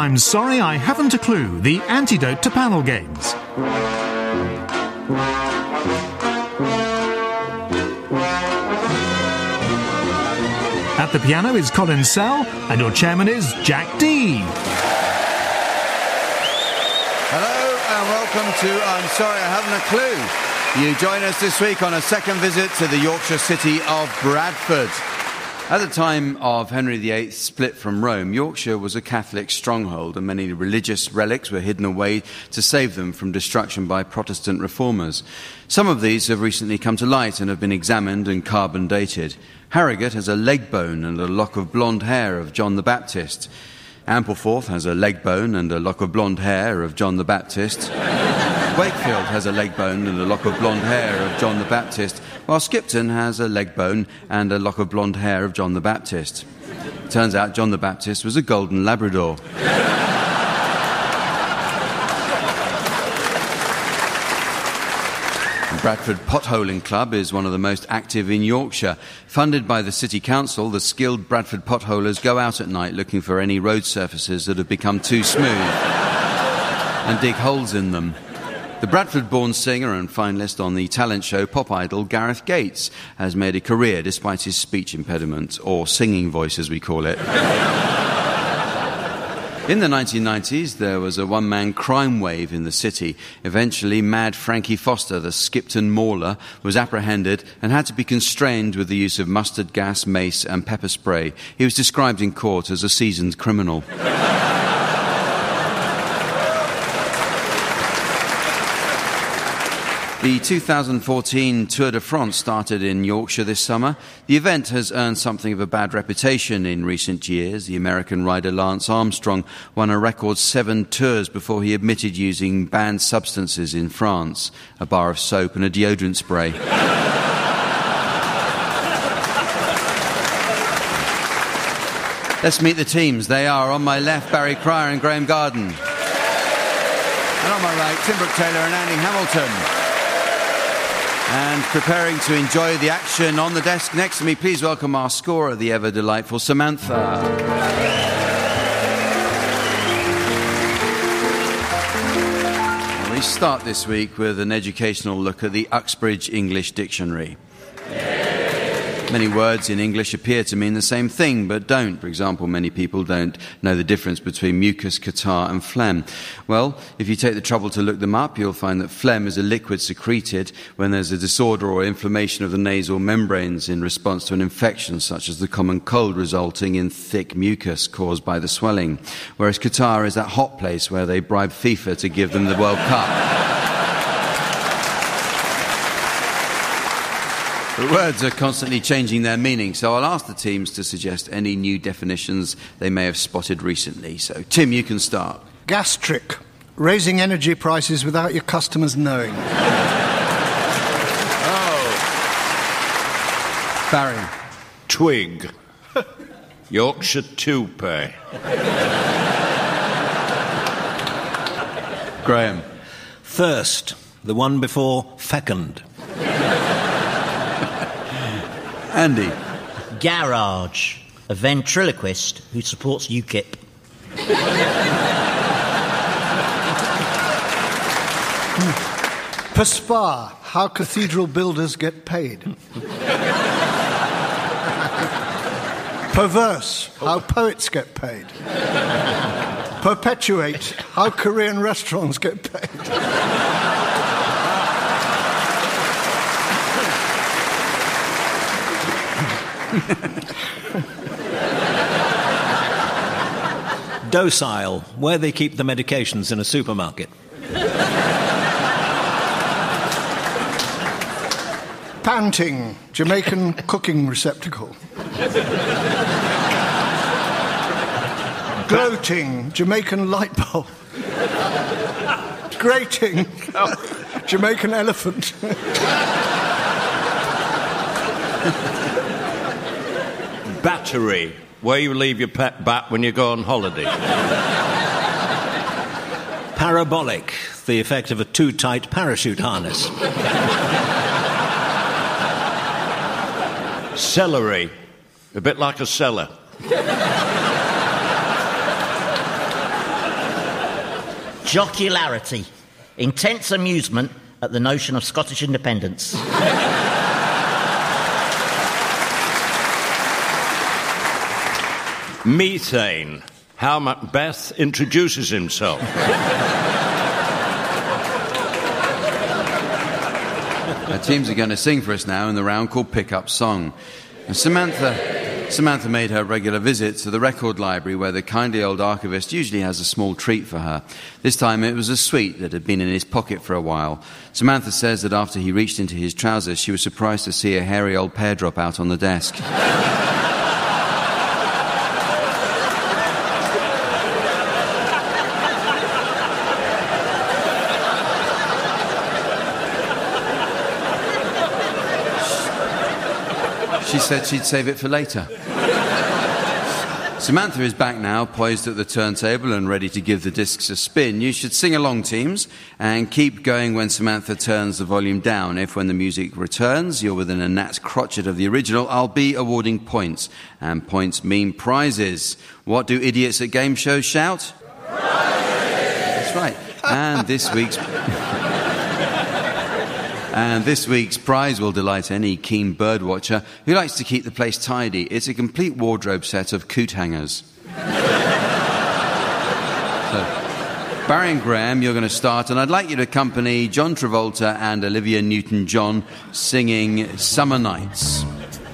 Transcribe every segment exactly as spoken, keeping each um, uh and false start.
I'm sorry I haven't a clue, the antidote to panel games. At the piano is Colin Sell, and your chairman is Jack Dee. Hello and welcome to I'm Sorry I Haven't a Clue. You join us this week on a second visit to the Yorkshire city of Bradford. At the time of Henry the eighth's split from Rome, Yorkshire was a Catholic stronghold and many religious relics were hidden away to save them from destruction by Protestant reformers. Some of these have recently come to light and have been examined and carbon dated. Harrogate has a leg bone and a lock of blonde hair of John the Baptist. Ampleforth has a leg bone and a lock of blonde hair of John the Baptist. Wakefield has a leg bone and a lock of blonde hair of John the Baptist, while Skipton has a leg bone and a lock of blonde hair of John the Baptist. Turns out John the Baptist was a golden Labrador. Bradford Potholing Club is one of the most active in Yorkshire. Funded by the City Council, the skilled Bradford potholers go out at night looking for any road surfaces that have become too smooth and dig holes in them. The Bradford-born singer and finalist on the talent show Pop Idol, Gareth Gates, has made a career despite his speech impediment, or singing voice as we call it. In the nineteen nineties, there was a one-man crime wave in the city. Eventually, mad Frankie Foster, the Skipton mauler, was apprehended and had to be constrained with the use of mustard gas, mace and pepper spray. He was described in court as a seasoned criminal. The two thousand fourteen Tour de France started in Yorkshire this summer. The event has earned something of a bad reputation in recent years. The American rider Lance Armstrong won a record seven tours before he admitted using banned substances in France, a bar of soap and a deodorant spray. Let's meet the teams. They are, on my left, Barry Cryer and Graham Garden. And on my right, Tim Brooke-Taylor and Andy Hamilton. And preparing to enjoy the action on the desk next to me, please welcome our scorer, the ever-delightful Samantha. We start this week with an educational look at the Uxbridge English Dictionary. Many words in English appear to mean the same thing, but don't. For example, many people don't know the difference between mucus, catarrh and phlegm. Well, if you take the trouble to look them up, you'll find that phlegm is a liquid secreted when there's a disorder or inflammation of the nasal membranes in response to an infection such as the common cold, resulting in thick mucus caused by the swelling. Whereas catarrh is that hot place where they bribe FIFA to give them the World Cup. The words are constantly changing their meaning, so I'll ask the teams to suggest any new definitions they may have spotted recently. So, Tim, you can start. Gastric. Raising energy prices without your customers knowing. Oh. Barry. Twig. Yorkshire toupee. Graham. Thirst. The one before fecund. Andy. Garage. A ventriloquist who supports UKIP. Perspire. How cathedral builders get paid. Perverse. How poets get paid. Perpetuate. How Korean restaurants get paid. Docile, where they keep the medications in a supermarket. Panting, Jamaican cooking receptacle. Gloating, Jamaican light bulb. Grating, Jamaican elephant. Battery, where you leave your pet bat when you go on holiday. Parabolic, the effect of a too tight parachute harness. Celery, a bit like a cellar. Jocularity. Intense amusement at the notion of Scottish independence. Methane. How Macbeth introduces himself. Our teams are going to sing for us now in the round called Pick-Up Song. And Samantha, Samantha made her regular visit to the record library where the kindly old archivist usually has a small treat for her. This time it was a sweet that had been in his pocket for a while. Samantha says that after he reached into his trousers, she was surprised to see a hairy old pear drop out on the desk. She said she'd save it for later. Samantha is back now, poised at the turntable and ready to give the discs a spin. You should sing along, teams, and keep going when Samantha turns the volume down. If, when the music returns, you're within a gnat's crotchet of the original, I'll be awarding points. And points mean prizes. What do idiots at game shows shout? Prizes! That's right. And this week's... And this week's prize will delight any keen birdwatcher who likes to keep the place tidy. It's a complete wardrobe set of coot hangers. So, Barry and Graham, you're going to start, and I'd like you to accompany John Travolta and Olivia Newton-John singing Summer Nights.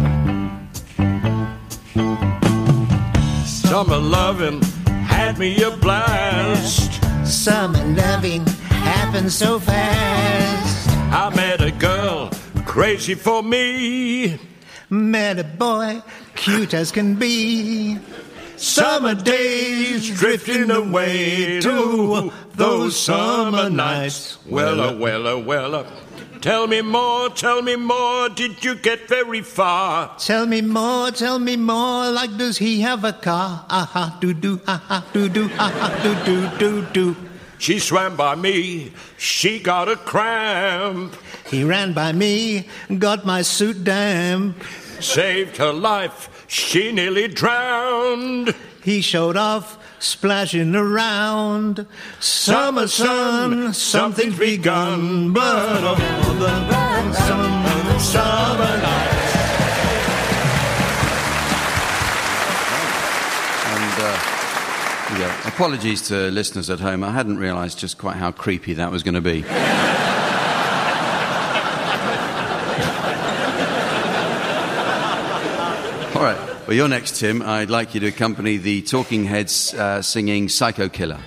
Summer loving had me a blast. Summer loving happened so fast. I met a girl crazy for me. Met a boy cute as can be. Summer days drifting away to those summer nights. Wella, wella, wella. Tell me more, tell me more. Did you get very far? Tell me more, tell me more. Like, does he have a car? Ah-ha, do-do, ah-ha, do-do, ah-ha, do-do, do-do. She swam by me, she got a cramp. He ran by me, got my suit damp. Saved her life, she nearly drowned. He showed off, splashing around. Summer sun, something's begun. But all the summer, summer nights. And, uh... Yeah. Apologies to listeners at home. I hadn't realised just quite how creepy that was going to be. All right. Well, you're next, Tim. I'd like you to accompany the Talking Heads uh, singing Psycho Killer.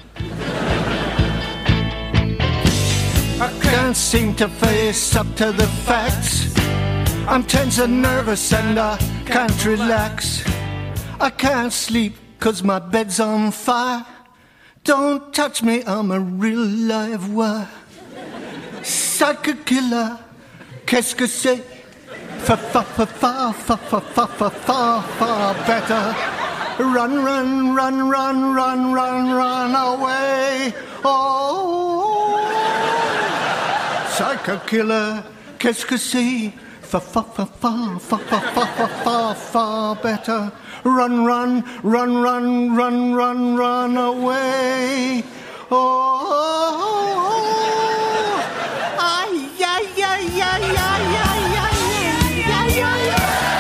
I can't seem to face up to the facts. I'm tense and nervous and I can't relax. I can't sleep 'cause my bed's on fire. Don't touch me, I'm a real live wire. Psycho killer, qu'est-ce que c'est? Far, far, far, far, far, far, far, far, far, far better. Run, run, run, run, run, run, run away. Oh, psycho killer, qu'est-ce que c'est? Far, far, far, far, far, far, far, far, far, far better. Run, run, run, run, run, run, run away. Oh, ay, ay, ay, ay, ay, ay, ay, ay, ay, ay.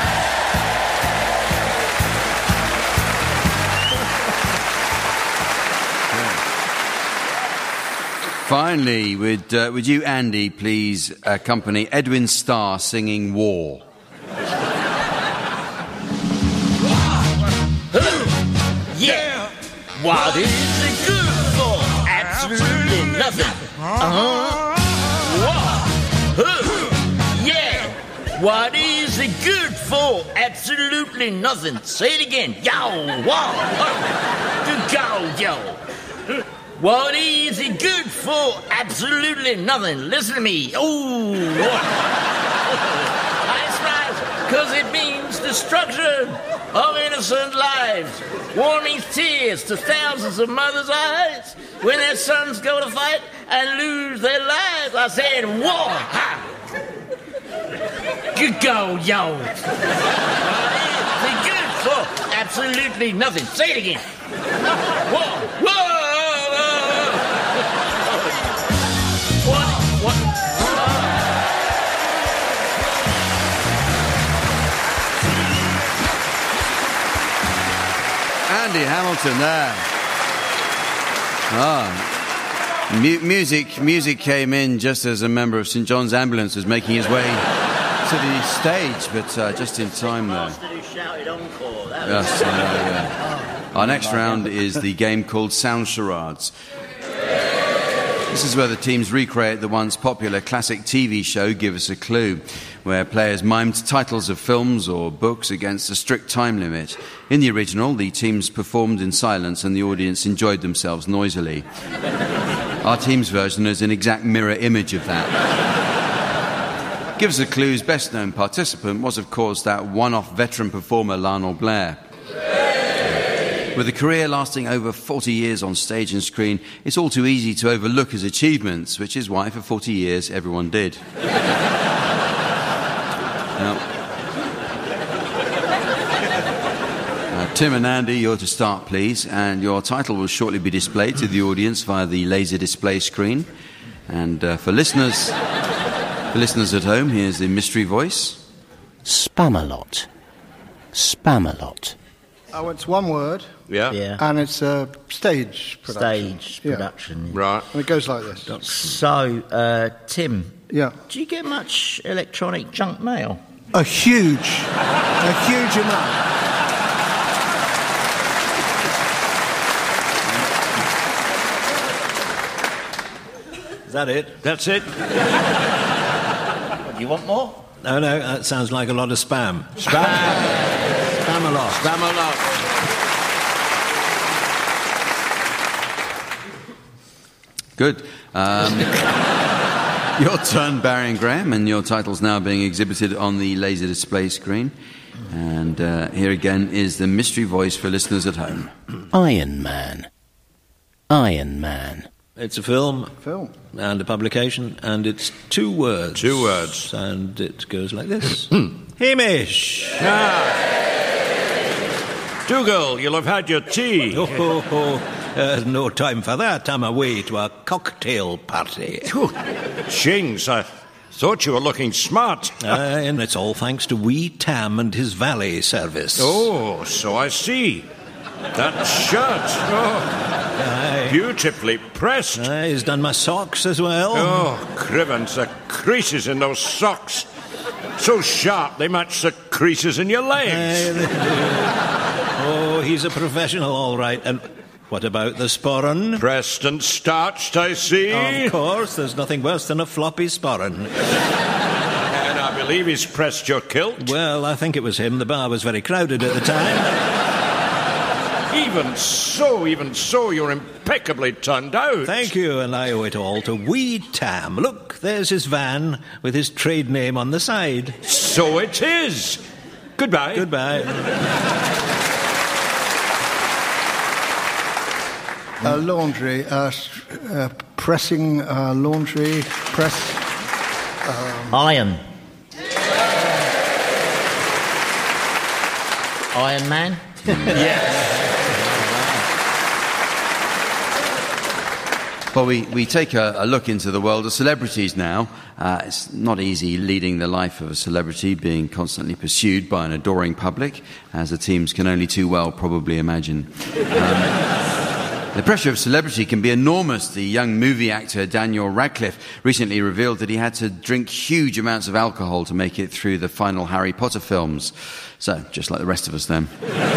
Finally, would, uh, would you, Andy, please accompany Edwin Starr singing War? Yeah! What is it good for? Absolutely nothing. Uh-huh. What? Yeah! What is it good for? Absolutely nothing. Say it again. Yow! Wow! Go, yo! What is it good for? Absolutely nothing. Listen to me. Oh, what? That's right, because it means destruction of innocent lives. War means tears to thousands of mothers' eyes when their sons go to fight and lose their lives. I said war. Ha! Good go, yo. What is it good for? Absolutely nothing. Say it again. War. Whoa! What? Andy Hamilton there. Ah, mu- music, music came in just as a member of St John's Ambulance was making his way to the stage, but uh, just in time there. Yes, uh, yeah. Our next round is the game called Sound Charades. This is where the teams recreate the once popular classic T V show Give Us a Clue, where players mimed titles of films or books against a strict time limit. In the original, the teams performed in silence and the audience enjoyed themselves noisily. Our team's version is an exact mirror image of that. Give Us a Clue's best-known participant was, of course, that one-off veteran performer Lionel Blair. With a career lasting over forty years on stage and screen, it's all too easy to overlook his achievements, which is why for forty years everyone did. Now, uh, Tim and Andy, you're to start, please, and your title will shortly be displayed to the audience via the laser display screen. And uh, for listeners, for listeners at home, here's the mystery voice. Spamalot. Spamalot. Oh, it's one word. Yeah. Yeah. And it's a stage production. Stage Yeah. production. Right. And it goes like this. So, uh, Tim, Yeah. do you get much electronic junk mail? A huge, a huge amount. Is that it? That's it. Do you want more? No, no, that sounds like a lot of spam. Spam. Spam a lot. Spam a lot. Good. Um, your turn, Barry and Graham, and your title's now being exhibited on the laser display screen. And uh, here again is the mystery voice for listeners at home. Iron Man. Iron Man. It's a film Film. and a publication, and it's two words. Two words. And it goes like this. Hamish! Dougal, you'll have had your tea. Oh, oh, oh. Uh, no time for that. I'm away to a cocktail party. Shings, I thought you were looking smart. Uh, and it's all thanks to wee Tam and his valet service. Oh, so I see. That shirt. Oh, Aye. beautifully pressed. Uh, he's done my socks as well. Oh, Crivens, the creases in those socks. So sharp they match the creases in your legs. Aye, they do. Oh, he's a professional, all right. And what about the sporran? Pressed and starched, I see. Of course, there's nothing worse than a floppy sporran. And I believe he's pressed your kilt. Well, I think it was him. The bar was very crowded at the time. Even so, even so, you're impeccably turned out. Thank you, and I owe it all to wee Tam. Look, there's his van with his trade name on the side. So it is. Goodbye. Goodbye. Uh, laundry. Uh, st- uh, pressing uh, laundry. Press. Iron. Iron Man? Well, we, we take a, a look into the world of celebrities now. Uh, it's not easy leading the life of a celebrity, being constantly pursued by an adoring public, as the teams can only too well probably imagine. Um, the pressure of celebrity can be enormous. The young movie actor Daniel Radcliffe recently revealed that he had to drink huge amounts of alcohol to make it through the final Harry Potter films. So, just like the rest of us then.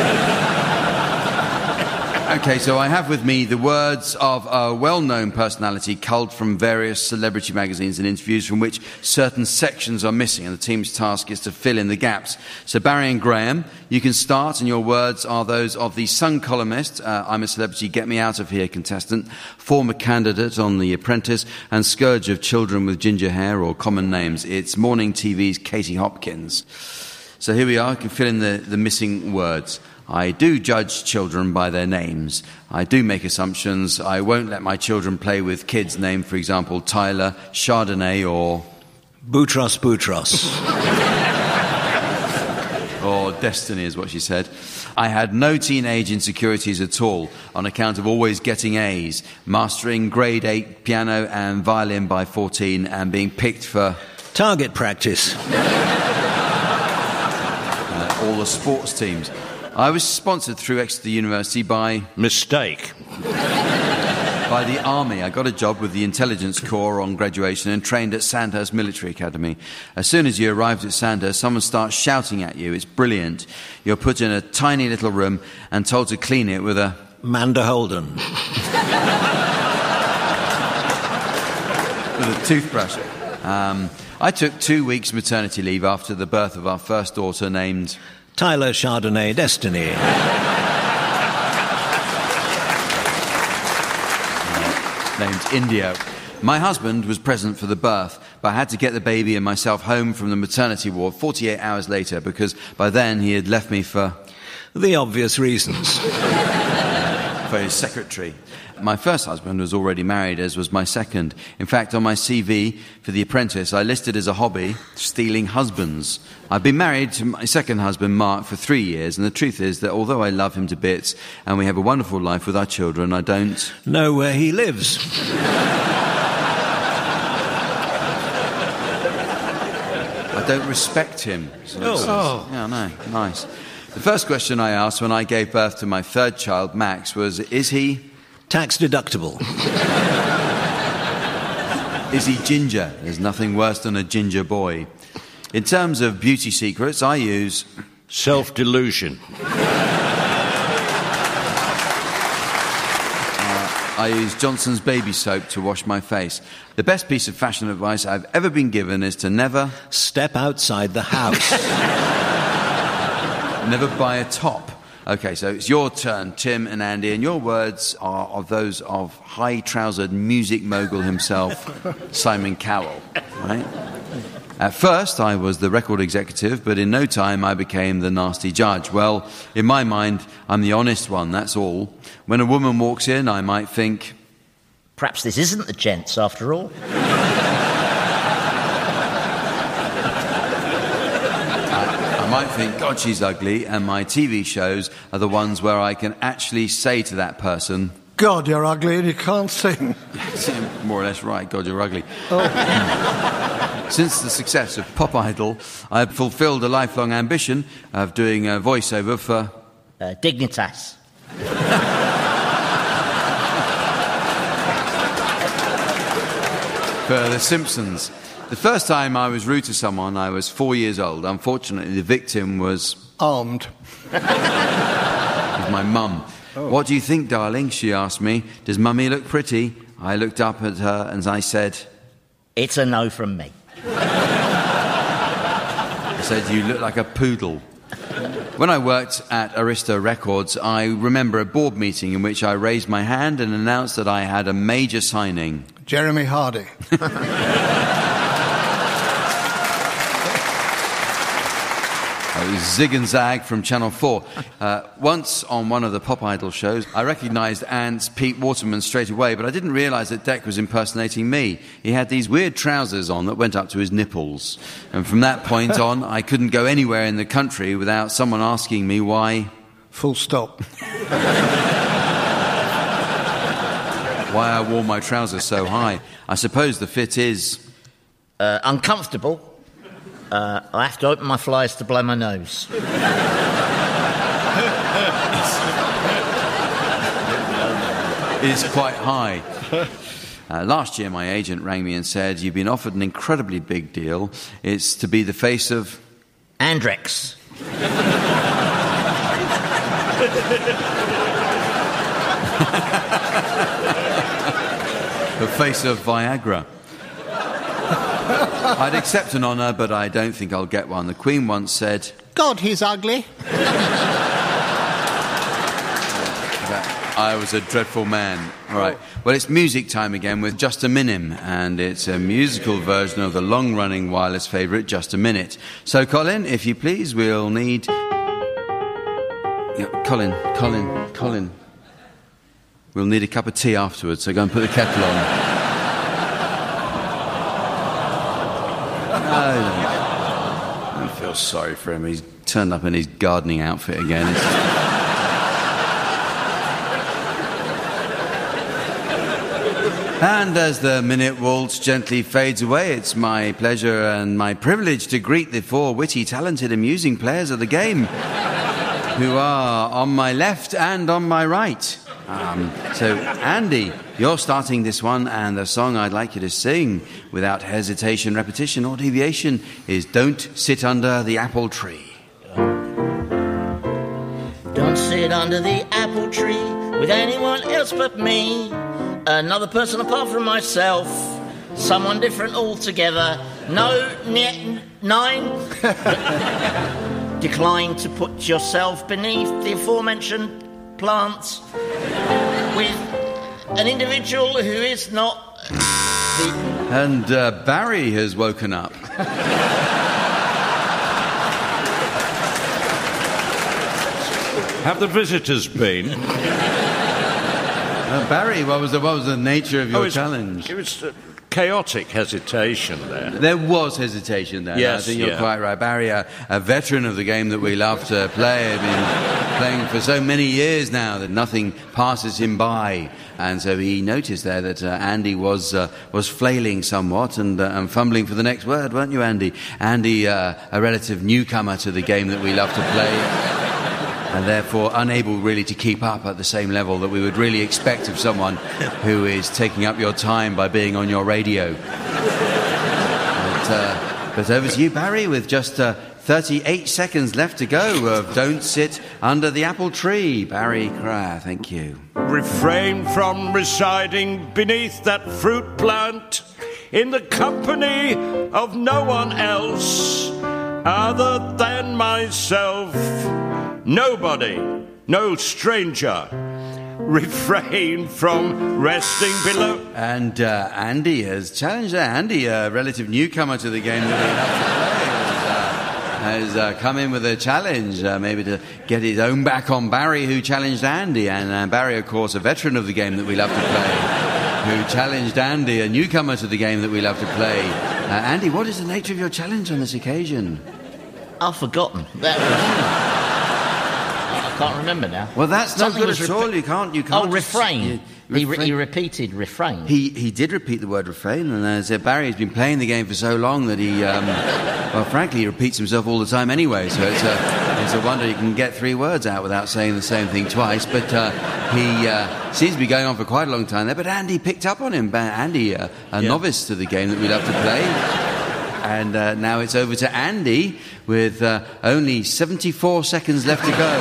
Okay, so I have with me the words of a well-known personality culled from various celebrity magazines and interviews from which certain sections are missing, and the team's task is to fill in the gaps. So Barry and Graham, you can start, and your words are those of the Sun columnist, uh, I'm a Celebrity, Get Me Out of Here contestant, former candidate on The Apprentice, and scourge of children with ginger hair or common names. It's morning T V's Katie Hopkins. So here we are, you can fill in the, the missing words. I do judge children by their names. I do make assumptions. I won't let my children play with kids named, for example, Tyler, Chardonnay, or... Boutros Boutros. Or destiny is what she said. I had no teenage insecurities at all on account of always getting A's, mastering grade eight piano and violin by fourteen and being picked for... target practice. uh, all the sports teams. I was sponsored through Exeter University by... Mistake. by the Army. I got a job with the Intelligence Corps on graduation and trained at Sandhurst Military Academy. As soon as you arrived at Sandhurst, someone starts shouting at you. It's brilliant. You're put in a tiny little room and told to clean it with a... Manda Holden. with a toothbrush. Um, I took two weeks maternity leave after the birth of our first daughter named... Tyler Chardonnay Destiny. named India. My husband was present for the birth, but I had to get the baby and myself home from the maternity ward forty-eight hours later because by then he had left me for... the obvious reasons. for his secretary. My first husband was already married, as was my second. In fact, on my C V for The Apprentice, I listed as a hobby stealing husbands. I've been married to my second husband, Mark, for three years, and the truth is that although I love him to bits and we have a wonderful life with our children, I don't... know where he lives. I don't respect him. So oh. oh. Yeah, no, nice. The first question I asked when I gave birth to my third child, Max, was, is he... tax deductible. Is he ginger? There's nothing worse than a ginger boy. In terms of beauty secrets, I use... self-delusion. I use Johnson's baby soap to wash my face. The best piece of fashion advice I've ever been given is to never... step outside the house. Never buy a top. OK, so it's your turn, Tim and Andy, and your words are of those of high-trousered music mogul himself, Simon Cowell, right? At first, I was the record executive, but in no time I became the nasty judge. Well, in my mind, I'm the honest one, that's all. When a woman walks in, I might think... perhaps this isn't the gents, after all. I might think, God, she's ugly, and my T V shows are the ones where I can actually say to that person... God, you're ugly and you can't sing. More or less right, God, you're ugly. Oh. Since the success of Pop Idol, I've fulfilled a lifelong ambition of doing a voiceover for... Uh, Dignitas. for The Simpsons. The first time I was rude to someone, I was four years old. Unfortunately, the victim was... armed. was my mum. Oh. What do you think, darling? She asked me. Does Mummy look pretty? I looked up at her and I said... it's a no from me. I said, you look like a poodle. When I worked at Arista Records, I remember a board meeting in which I raised my hand and announced that I had a major signing. Jeremy Hardy. It was Zig and Zag from Channel four. Uh, once on one of the Pop Idol shows, I recognised Ant's Pete Waterman straight away, but I didn't realise that Dec was impersonating me. He had these weird trousers on that went up to his nipples. And from that point on, I couldn't go anywhere in the country without someone asking me why... full stop. Why I wore my trousers so high. I suppose the fit is... Uh, uncomfortable. Uh, I have to open my flies to blow my nose. It's quite high. Uh, last year, my agent rang me and said, you've been offered an incredibly big deal. It's to be the face of... Andrex. The face of Viagra. I'd accept an honour, but I don't think I'll get one. The Queen once said... God, he's ugly. That I was a dreadful man. All right. Well, it's music time again with Just a Minim, and it's a musical version of the long-running wireless favourite, Just a Minute. So, Colin, if you please, we'll need... Yeah, Colin, Colin, Colin. We'll need a cup of tea afterwards, so go and put the kettle on. I feel sorry for him. He's turned up in his gardening outfit again. And as the minute waltz gently fades away, it's my pleasure and my privilege to greet the four witty, talented, amusing players of the game who are on my left and on my right. Um, so, Andy, you're starting this one, and the song I'd like you to sing without hesitation, repetition, or deviation is Don't Sit Under the Apple Tree. Don't sit under the apple tree with anyone else but me. Another person apart from myself. Someone different altogether. No, n- nine. Decline to put yourself beneath the aforementioned plants with an individual who is not the... And uh, Barry has woken up. Have the visitors been? Uh, Barry, what was the what was the nature of your oh, challenge? It was uh, chaotic hesitation there. There was hesitation there. Yes, I think you're yeah. quite right. Barry, a, a veteran of the game that we love to play, been playing for so many years now that nothing passes him by. And so he noticed there that uh, Andy was uh, was flailing somewhat and, uh, and fumbling for the next word, weren't you, Andy? Andy, uh, a relative newcomer to the game that we love to play. And therefore unable really to keep up at the same level that we would really expect of someone who is taking up your time by being on your radio. But, uh, but over to you, Barry, with just uh, thirty-eight seconds left to go of Don't Sit Under the Apple Tree. Barry Crah, thank you. Refrain from residing beneath that fruit plant in the company of no one else other than myself. Nobody, no stranger, refrain from resting below. And uh, Andy has challenged there. Andy, a relative newcomer to the game that we have to play, has, uh, has uh, come in with a challenge, uh, maybe to get his own back on Barry, who challenged Andy. And uh, Barry, of course, a veteran of the game that we love to play, who challenged Andy, a newcomer to the game that we love to play. Uh, Andy, what is the nature of your challenge on this occasion? I've forgotten. That was... I can't remember now. Well, that's Something not good at repe- all. You can't. You can't. Oh, refrain. You, he, refrain. re- he repeated refrain. He he did repeat the word refrain, and as uh, Barry has been playing the game for so long that he, um, well, frankly, he repeats himself all the time anyway. So it's a it's a wonder he can get three words out without saying the same thing twice. But uh, he uh, seems to be going on for quite a long time there. But Andy picked up on him. Andy, uh, a yeah. novice to the game that we love to play. And uh, now it's over to Andy with uh, only seventy-four seconds left to go.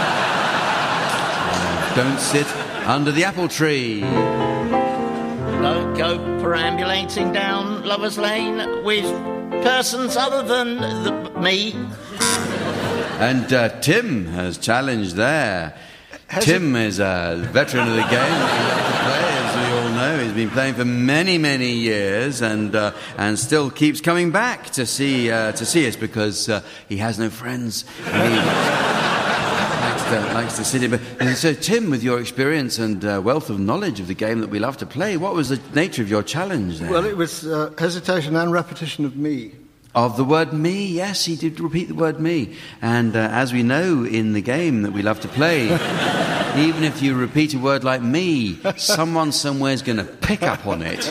Don't sit under the apple tree. Don't go perambulating down Lover's Lane with persons other than the, me. And uh, Tim has challenged there. Has Tim it... is a veteran of the game that we love to play, as we all know. He's been playing for many, many years, and uh, and still keeps coming back to see uh, to see us because uh, he has no friends. And he likes to, likes to sit in. But so, Tim, with your experience and uh, wealth of knowledge of the game that we love to play, what was the nature of your challenge there? Well, it was uh, hesitation and repetition of me. Of the word me, yes, he did repeat the word me. And uh, as we know in the game that we love to play, even if you repeat a word like me, someone somewhere's going to pick up on it.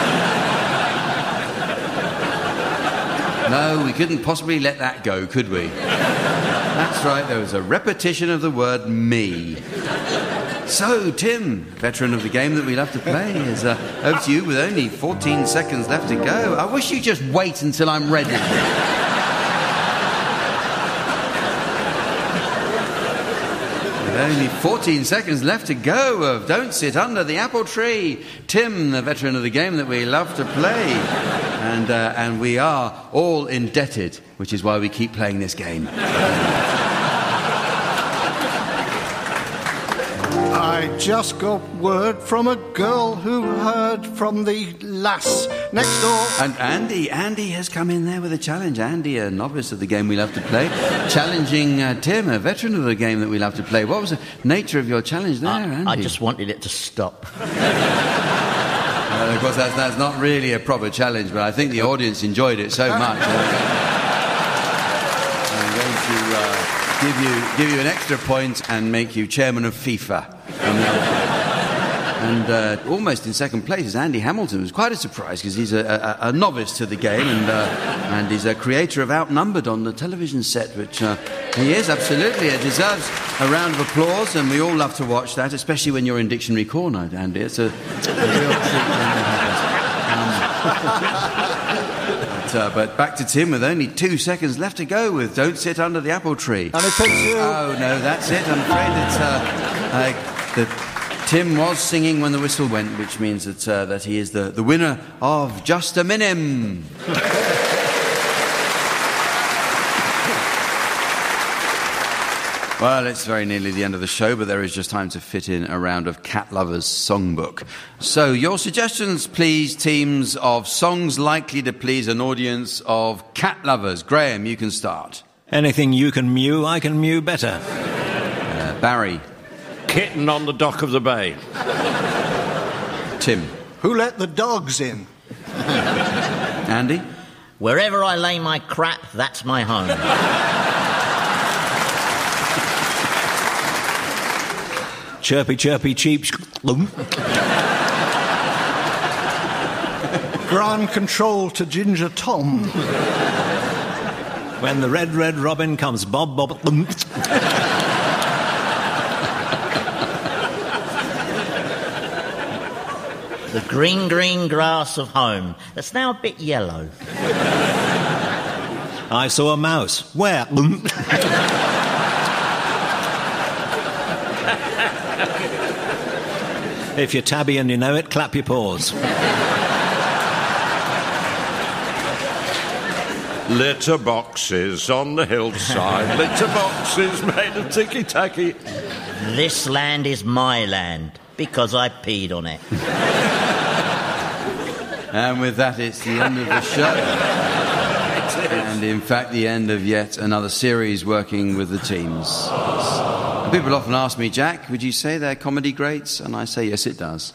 No, we couldn't possibly let that go, could we? That's right, there was a repetition of the word me. So, Tim, veteran of the game that we love to play, is uh, over to you with only fourteen seconds left to go. I wish you'd just wait until I'm ready. With only fourteen seconds left to go of Don't Sit Under the Apple Tree. Tim, the veteran of the game that we love to play. And, uh, and we are all indebted, which is why we keep playing this game. I just got word from a girl who heard from the lass next door. And Andy, Andy has come in there with a challenge. Andy, a novice of the game we love to play, challenging uh, Tim, a veteran of the game that we love to play. What was the nature of your challenge there, I, Andy? I just wanted it to stop. Well, of course, that's, that's not really a proper challenge, but I think the audience enjoyed it so much. And, going to uh, give you give you an extra point and make you chairman of FIFA. And uh, almost in second place is Andy Hamilton. It was quite a surprise because he's a, a, a novice to the game and uh, and he's a creator of Outnumbered on the television set, which uh, he is, absolutely. It deserves a round of applause, and we all love to watch that, especially when you're in Dictionary Corner, Andy. It's a, a real treat when that happens. Um, but, uh, but back to Tim with only two seconds left to go with Don't Sit Under the Apple Tree. And it takes you... Oh, no, that's it. I'm afraid it's... Uh, uh, the, Tim was singing when the whistle went, which means that uh, that he is the, the winner of Just a Minim. Well, it's very nearly the end of the show, but there is just time to fit in a round of Cat Lovers Songbook. So, your suggestions, please, teams of songs likely to please an audience of cat lovers. Graham, you can start. Anything you can mew, I can mew better. Uh, Barry. Kitten on the dock of the bay. Tim. Who let the dogs in? Andy. Wherever I lay my crap, that's my home. Chirpy, chirpy, cheep. Ground control to Ginger Tom. When the red, red robin comes bob, bob. The green, green grass of home. That's now a bit yellow. I saw a mouse. Where? If you're tabby and you know it, clap your paws. Litter boxes on the hillside. Litter boxes made of ticky-tacky. This land is my land because I peed on it. And with that, it's the end of the show. And in fact, the end of yet another series working with the teams. And people often ask me, Jack, would you say they're comedy greats? And I say, yes, it does.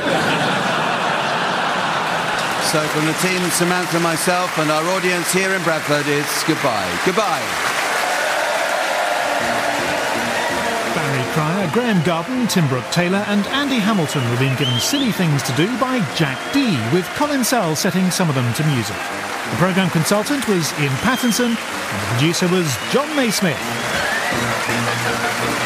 So from the team, Samantha, myself, and our audience here in Bradford, it's goodbye. Goodbye. Barry Cryer, Graham Garden, Tim Brooke-Taylor and Andy Hamilton were being given silly things to do by Jack D, with Colin Sell setting some of them to music. The programme consultant was Ian Pattinson and the producer was John Naismith.